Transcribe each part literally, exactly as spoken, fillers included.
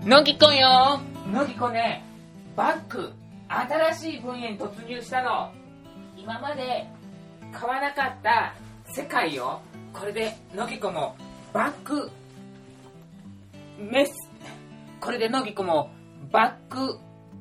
のぎこよ。のぎこね、バッグ新しい分野に突入したの。今まで買わなかった世界よ。これでのぎこもバッグメスこれでのぎこもバッグ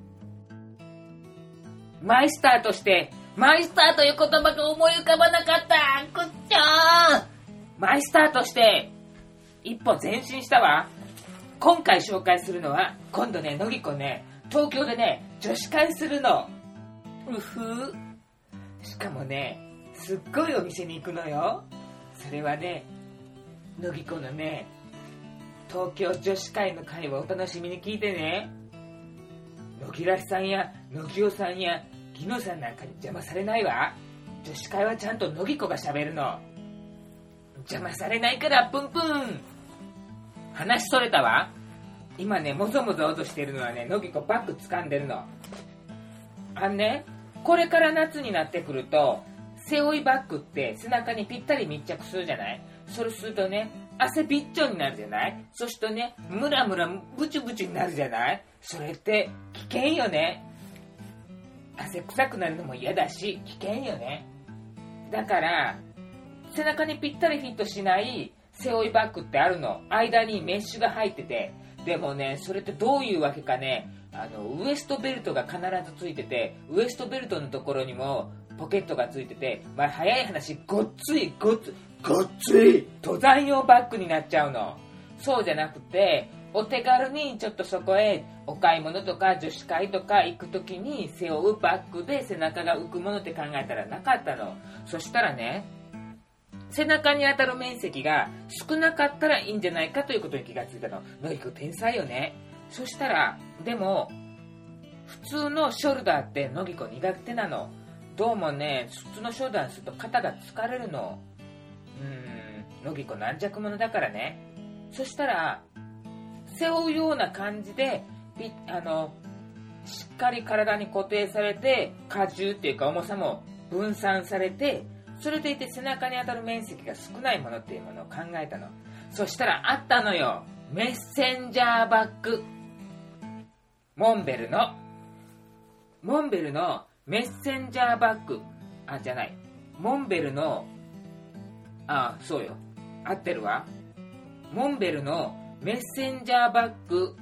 マイスターとしてマイスターという言葉が思い浮かばなかった。くっちゃーマイスターとして一歩前進したわ。今回紹介するのは、今度ね、のぎこね、東京でね、女子会するの。うふー。しかもね、すっごいお店に行くのよ。それはね、のぎこのね、東京女子会の会をお楽しみに聞いてね。のぎらしさんや、のぎおさんや、ぎのさんなんかに邪魔されないわ。女子会はちゃんとのぎこが喋るの。邪魔されないからプンプン。話それたわ。今ね、もぞもぞとしてるのはね、のぎこバッグ掴んでるの。あんね、これから夏になってくると、背負いバッグって背中にぴったり密着するじゃない。それするとね、汗びっちょになるじゃない。そしてね、ムラムラブチュブチュになるじゃない。それって危険よね。汗臭くなるのも嫌だし、危険よね。だから背中にぴったりフィットしない背負いバッグってあるの。間にメッシュが入ってて、でもね、それってどういうわけかね、あのウエストベルトが必ずついてて、ウエストベルトのところにもポケットがついてて、まあ、早い話ごっついごっついごっつい登山用バッグになっちゃうの。そうじゃなくて、お手軽にちょっとそこへお買い物とか女子会とか行くときに背負うバッグで背中が浮くものって考えたらなかったの。そしたらね、背中に当たる面積が少なかったらいいんじゃないかということに気がついたの。のぎこ天才よね。そしたら、でも普通のショルダーってのぎこ苦手なの。どうもね、普通のショルダーにすると肩が疲れるの。うーん、のぎこ軟弱者だからね。そしたら背負うような感じでピあのしっかり体に固定されて、荷重っていうか重さも分散されて、それでいて背中に当たる面積が少ないものっていうものを考えたの。そしたらあったのよ。メッセンジャーバッグ。モンベルのモンベルのメッセンジャーバッグ。あ、じゃない。モンベルのあ、そうよ。合ってるわ。モンベルのメッセンジャーバッグ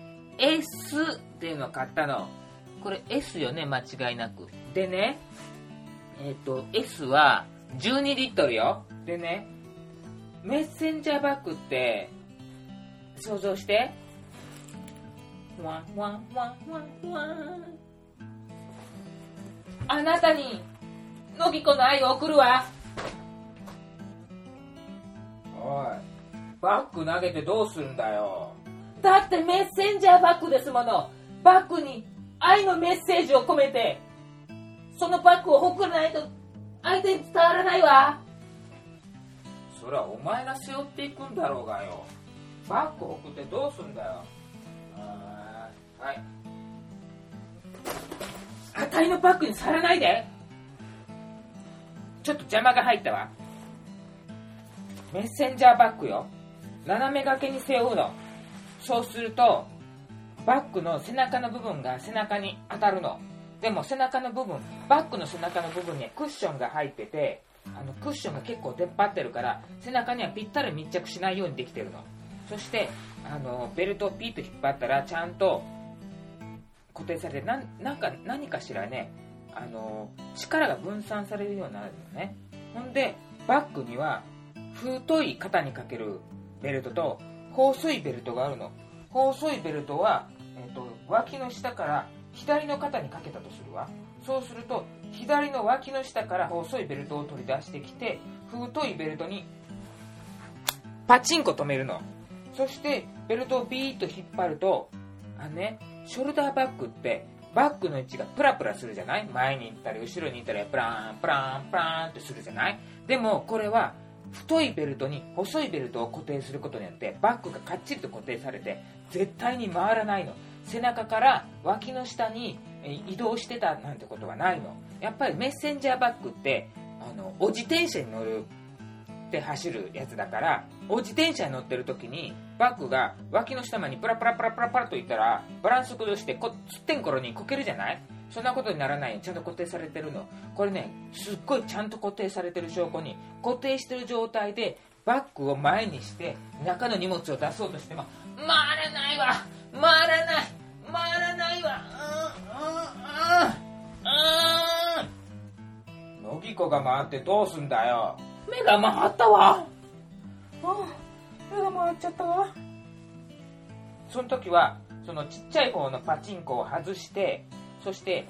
S っていうのを買ったの。これ S よね、間違いなく。でね、えっと S はじゅうにリットルよ。でね、メッセンジャーバッグって想像して。ワンワンワンワンワン。あなたにのぎこの愛を送るわ。おい、バッグ投げてどうするんだよ。だってメッセンジャーバッグですもの。バッグに愛のメッセージを込めて、そのバッグを送らないと相手に伝わらないわ。それはお前が背負っていくんだろうがよ。バッグを送ってどうすんだよ。あー、はい。あたいのバッグに触らないで。ちょっと邪魔が入ったわ。メッセンジャーバッグよ。斜め掛けに背負うの。そうするとバッグの背中の部分が背中に当たるの。でも背中の部分、バッグの背中の部分にはクッションが入ってて、あのクッションが結構出っ張ってるから背中にはぴったり密着しないようにできてるの。そしてあのベルトをピッと引っ張ったらちゃんと固定されて、ななんか何かしらね、あの力が分散されるようになるのね。ほんでバッグには太い肩にかけるベルトと細いベルトがあるの。細いベルトは、えーと、脇の下から左の肩にかけたとするわ。そうすると左の脇の下から細いベルトを取り出してきて、太いベルトにパチンコ止めるの。そしてベルトをビーッと引っ張ると、あのね、ショルダーバッグってバッグの位置がプラプラするじゃない。前に行ったり後ろに行ったりプラーンプラーンプラーンってするじゃない。でもこれは太いベルトに細いベルトを固定することによってバッグがかっちりと固定されて絶対に回らないの。背中から脇の下に移動してたなんてことはないの。やっぱりメッセンジャーバッグってあのお自転車に乗るって走るやつだから、 お自転車に乗ってる時にバッグが脇の下までプラプラプラプラプラといったらバランス崩してこつってんころにこけるじゃない。そんなことにならないようにちゃんと固定されてるの。これね、すっごいちゃんと固定されてる証拠に、固定してる状態でバッグを前にして中の荷物を出そうとしても回らないわ、回らない回らないわ、うんうんうんうん。乃木子が回ってどうすんだよ。目が回ったわ。あ、目が回っちゃったわ。その時はそのちっちゃい方のパチンコを外して、そして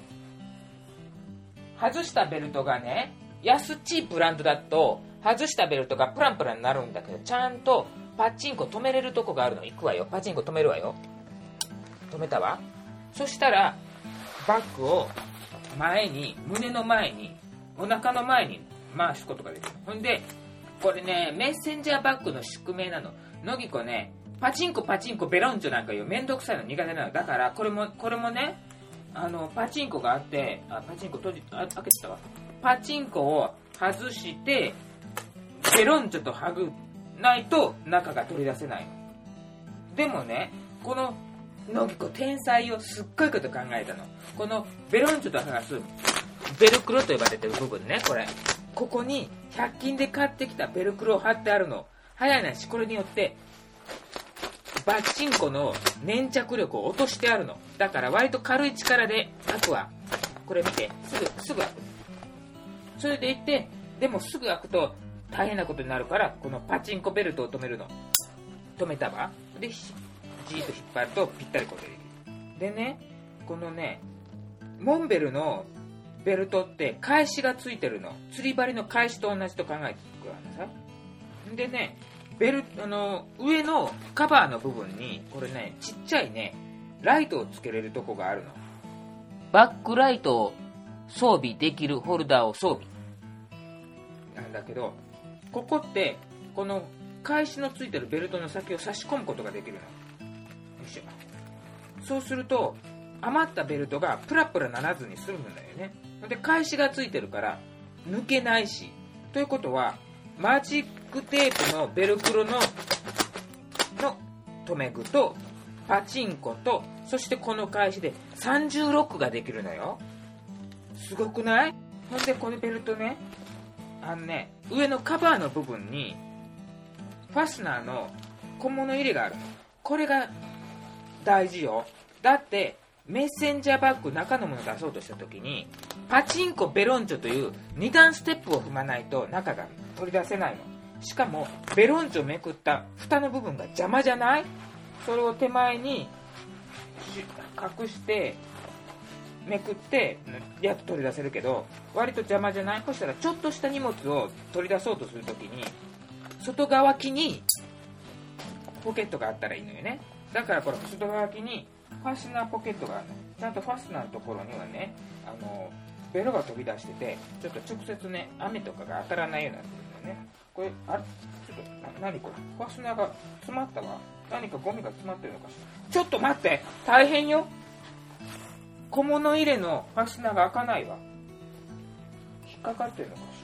外したベルトがね、安っちいブランドだと外したベルトがプランプランになるんだけど、ちゃんとパチンコ止めれるとこがあるの。行くわよ、パチンコ止めるわよ。止めたわ。そしたらバッグを前に、胸の前に、お腹の前に回すことができる。ほんでこれね、メッセンジャーバッグの宿命なの。乃木子ね、パチンコパチンコベロンチョなんかよ、めんどくさいの苦手なの。だからこれもこれもね、あのパチンコがあって、あ、パチンコ閉じあ開けてたわ。パチンコを外してベロンチョと剥ぐないと中が取り出せないの。でもね、この乃木子天才よ、すっごいこと考えたの。このベロンチョと剥がすベルクロと呼ばれてる部分ね、これここにひゃく均で買ってきたベルクロを貼ってあるの。早いなし、これによってバチンコの粘着力を落としてあるの。だから割と軽い力で開くわ。これ見て、すぐすぐ開く。それでいって、でもすぐ開くと大変なことになるから、このパチンコベルトを止めるの。止めたわ。でじーっと引っ張るとぴったり固定できる。でね、このねモンベルのベルトって返しがついてるの。釣り針の返しと同じと考えてください。でね、ベルあの上のカバーの部分にこれね、ちっちゃいねライトをつけれるとこがあるの。バックライトを装備できるホルダーを装備なんだけど、ここってこの返しのついてるベルトの先を差し込むことができるの。よいしょ。そうすると余ったベルトがプラプラならずに済むんだよね。で返しがついてるから抜けないし、ということはマジックテープのベルクロのの留め具とパチンコと、そしてこの返しでさんじゅうロックができるのよ。すごくない？ほんでこのベルトね、あのね、上のカバーの部分にファスナーの小物入れがあるの。これが大事よ。だってメッセンジャーバッグ中のもの出そうとした時にパチンコベロンチョというに段ステップを踏まないと中が取り出せないの。しかもベロンチョめくった蓋の部分が邪魔じゃない？それを手前に隠してめくってやっと取り出せるけど、割と邪魔じゃない？そしたらちょっとした荷物を取り出そうとするときに外側機にポケットがあったらいいのよね。だからこれ外側機にファスナーポケットがあるの。ちゃんとファスナーのところにはね、あのベロが飛び出してて、ちょっと直接ね雨とかが当たらないようになってるんだよね。これあれちょっとな何これ、ファスナーが詰まったわ。何かゴミが詰まってるのかしら。ちょっと待って、大変よ。小物入れのファスナーが開かないわ。引っかかってるのかし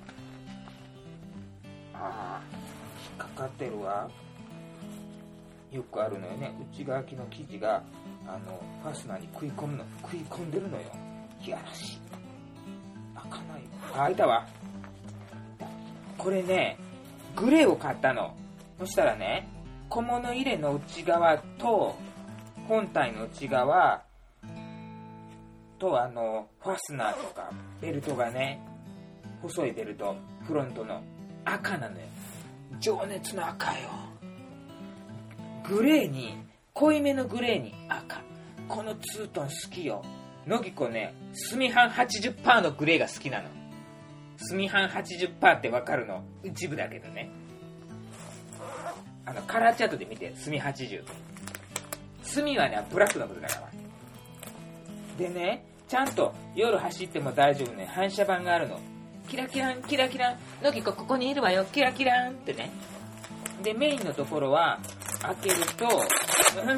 ら。ああ、引っかかってるわ。よくあるのよね、内側機の生地があのファスナーに食い込むの、食い込んでるのよ。いやらしい。開かないわ。あ、開いたわ。これね、グレーを買ったの。そしたらね、小物入れの内側と本体の内側とあのファスナーとかベルトがね、細いベルト、フロントの赤なのよ。情熱の赤よ。グレーに、濃いめのグレーに赤。このツートン好きよ。乃木子ね、墨半 はちじゅっパーセント のグレーが好きなの。墨半 はちじゅっパーセント ってわかるの？一部だけどね。あのカラーチャートで見て、墨はちじゅう。墨はね、ブラックのことだから。でね、ちゃんと夜走っても大丈夫ね、反射板があるの。キラキランキラキラン、乃木子ここにいるわよ、キラキランってね。でメインのところは開けると、うん、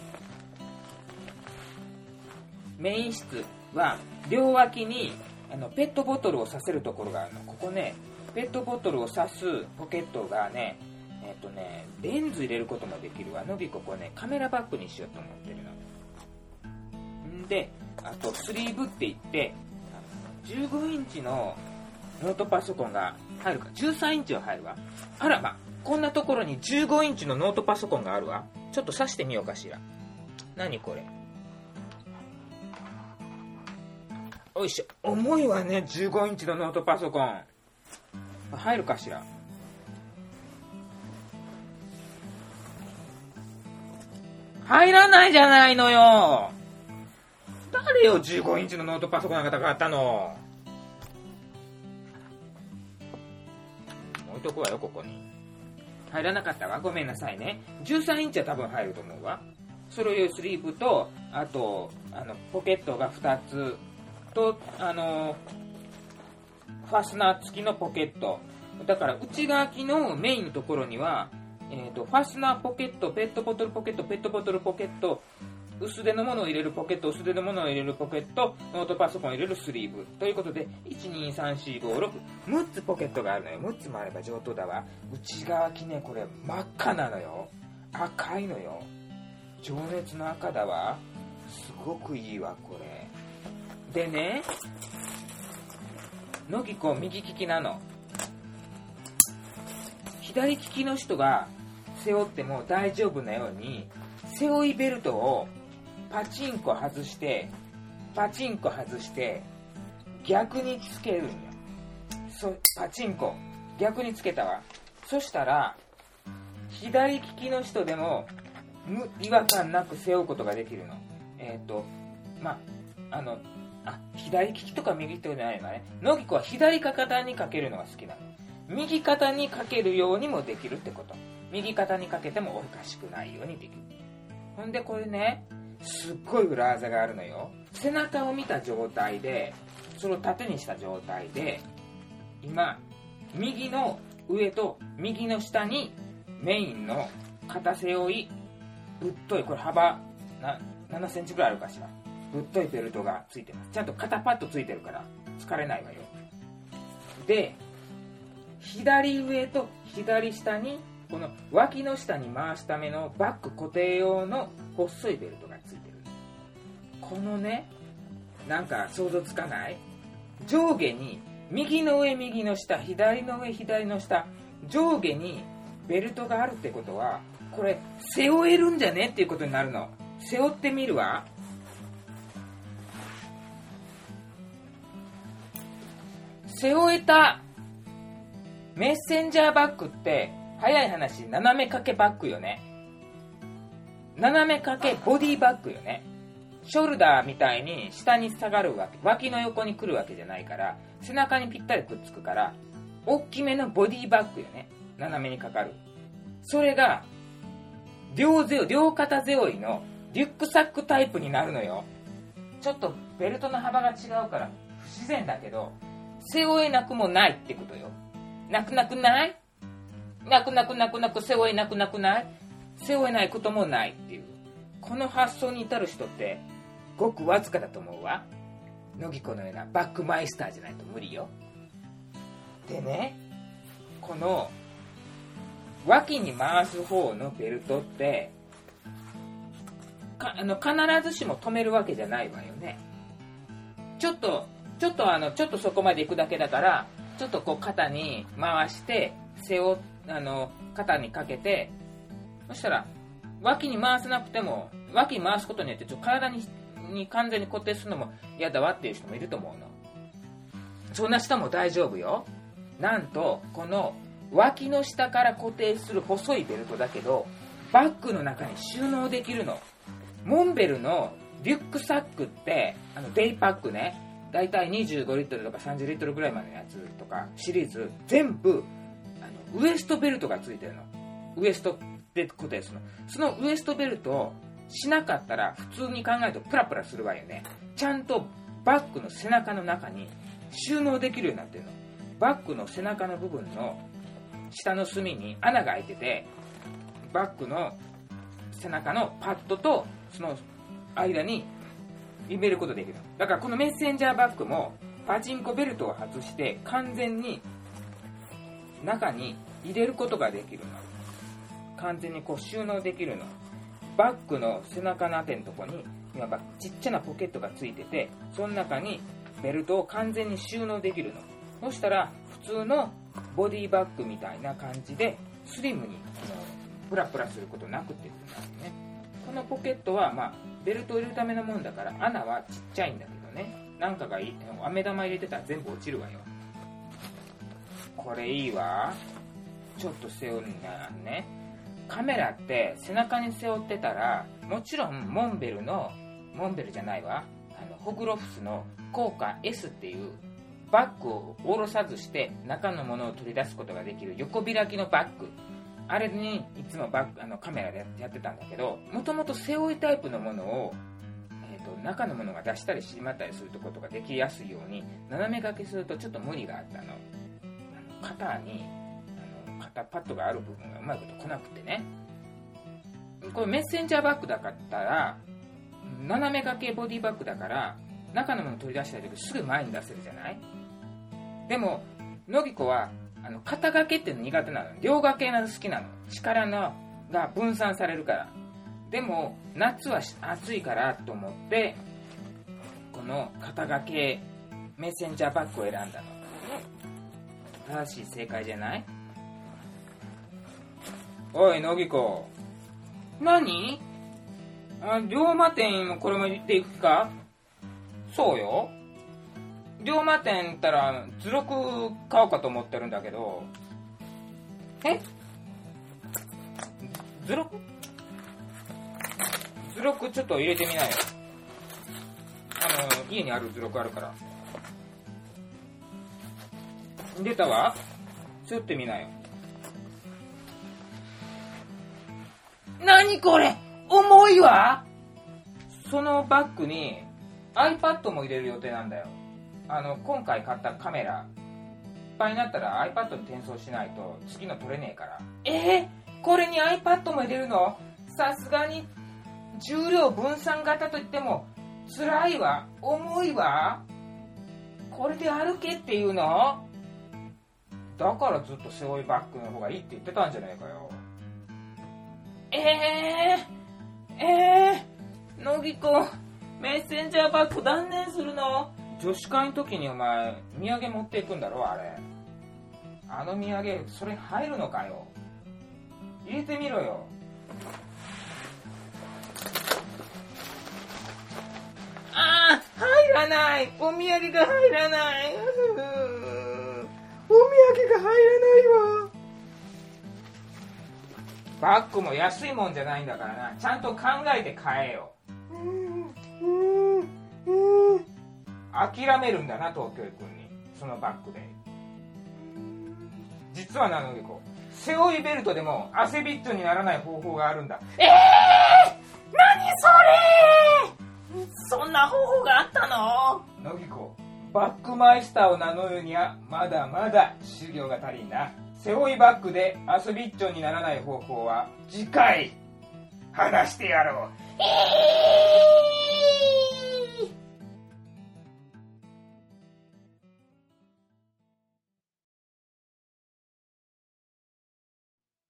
メイン室は両脇にあのペットボトルを刺せるところがあるの。ここね、ペットボトルを刺すポケットがね、 えっとねレンズ入れることもできるわ。のびここねカメラバッグにしようと思ってるの。んであとスリーブって言ってじゅうごインチのノートパソコンが入るか。じゅうさんインチは入るわ。あらま、こんなところにじゅうごインチのノートパソコンがあるわ。ちょっと挿してみようかしら。何これ。おいしょ。重いわね、じゅうごインチのノートパソコン。入るかしら。入らないじゃないのよ。誰よ、じゅうごインチのノートパソコンなんか買ったの。置いとくわよ、ここに。入らなかったわ、ごめんなさいね。じゅうさんインチは多分入ると思うわ。それ用スリーブと、あとあのポケットがふたつと、あのファスナー付きのポケットだから、内側機のメインのところには、えーと、ファスナーポケット、ペットボトルポケット、ペットボトルポケット、薄手のものを入れるポケット、薄手のものを入れるポケット、ノートパソコンを入れるスリーブということで、いち、に、さん、よん、ご、ろく、むっつポケットがあるのよ。むっつもあれば上等だわ。内側機ね、これ真っ赤なのよ。赤いのよ。情熱の赤だわ。すごくいいわ、これ。でね、のぎこ右利きなの。左利きの人が背負っても大丈夫なように、背負いベルトをパチンコ外してパチンコ外して逆につけるんよ。そパチンコ逆につけたわ。そしたら左利きの人でも違和感なく背負うことができるの。えっ、ー、とまああのあ左利きとか右利きとかじゃないのね。のぎこは左肩にかけるのが好きなの。右肩にかけるようにもできるってこと。右肩にかけてもおかしくないようにできる。ほんでこれね、すっごい裏技があるのよ。背中を見た状態で、それを縦にした状態で、今右の上と右の下にメインの肩背負いぶっとい、これ幅なななセンチぐらいあるかしら、ぶっといベルトがついてます。ちゃんと肩パッドついてるから疲れないわよ。で左上と左下にこの脇の下に回すためのバック固定用の細いベルトがついてる。このね、なんか想像つかない？上下に右の上右の下、左の上左の下、上下にベルトがあるってことは、これ背負えるんじゃねっていうことになるの。背負ってみるわ。背負えた。メッセンジャーバッグって早い話斜め掛けバッグよね。斜め掛けボディバッグよね。ショルダーみたいに下に下がるわけ、脇の横に来るわけじゃないから、背中にぴったりくっつくから、大きめのボディバッグよね。斜めにかかる。それが両背負い、両肩背負いのリュックサックタイプになるのよ。ちょっとベルトの幅が違うから不自然だけど、背負えなくもないってことよ。なくなくない？なくなくなくなく背負えなくなくない？背負えないこともないっていう、この発想に至る人ってごくわずかだと思うわ。のぎこのようなバッグマイスターじゃないと無理よ。でね、この脇に回す方のベルトってかあの必ずしも止めるわけじゃないわよね。ちょっとちょっとあのちょっとそこまで行くだけだから、ちょっとこう肩に回して背をあの肩にかけて、そしたら脇に回さなくても、脇に回すことによってちょっと体 に, に完全に固定するのも嫌だわっていう人もいると思うの。そんな人も大丈夫よ。なんとこの脇の下から固定する細いベルトだけど、バッグの中に収納できるの。モンベルのリュックサックってあのデイパックね、だいたいにじゅうごリットルとかさんじゅうリットルぐらいまでのやつとかシリーズ全部あのウエストベルトがついてるの。ウエストで固定するの。そのウエストベルトをしなかったら普通に考えるとプラプラするわよね。ちゃんとバッグの背中の中に収納できるようになってるの。バッグの背中の部分の下の隅に穴が開いてて、バッグの背中のパッドとその間に入れることができる。だからこのメッセンジャーバッグもパチンコベルトを外して完全に中に入れることができるの。 完全にこう収納できるの。バッグの背中の当てのとこにいわばちっちゃなポケットがついてて、その中にベルトを完全に収納できるの。そしたら普通のボディバッグみたいな感じでスリムにあのプラプラすることなくってですね。このポケットは、まあ、ベルトを入れるためのもんだから穴はちっちゃいんだけどね、なんかがいい、飴玉入れてたら全部落ちるわよ。これいいわ。ちょっと背負うになね。カメラって背中に背負ってたら、もちろんモンベルのモンベルじゃないわあのホグロフスの効果 エス っていうバッグを下ろさずして中のものを取り出すことができる横開きのバッグ、あれにいつもバッグあのカメラでやってたんだけど、もともと背負いタイプのものを、えーと、中のものが出したりしまったりすることができやすいように斜め掛けするとちょっと無理があったの。あの肩にあの肩パッドがある部分がうまいこと来なくてね。これメッセンジャーバッグだったら斜め掛けボディバッグだから中のもの取り出したい時すぐ前に出せるじゃない。でものぎこはあの肩掛けって苦手なの。両掛けが好きなの。力のが分散されるから。でも夏は暑いからと思ってこの肩掛けメッセンジャーバッグを選んだの。正しい正解じゃない？おいのぎこ、何？あ、龍馬店もこれも言っていくか？そうよ。龍馬店行ったら図録買おうかと思ってるんだけど。え？図録？図録ちょっと入れてみなよ。あの家にある図録あるから。出たわ。背負ってみなよ。何これ？重いわ。そのバッグに iPad も入れる予定なんだよ。あの今回買ったカメラいっぱいになったら iPad に転送しないと次の撮れねえから。えー、これに iPad も入れるの？さすがに重量分散型といっても辛いわ。重いわ。これで歩けっていうの？だからずっと背負いバッグの方がいいって言ってたんじゃねえかよ。えー、えー、のぎこ、メッセンジャーバッグ断念するの？女子会の時にお前土産持っていくんだろあれ。あの土産それ入るのかよ。入れてみろよ。あー、入らない。お土産が入らない。お土産が入らないわ。バッグも安いもんじゃないんだからな。ちゃんと考えて買えよ。諦めるんだな東京君にそのバッグで。実はなのぎこ、背負いベルトでも汗びっちょにならない方法があるんだ。えー、何それ？そんな方法があったの？のぎこ、バッグマイスターを名乗るにはまだまだ修行が足りんな。背負いバッグで遊びっちょにならない方法は次回話してやろう。えー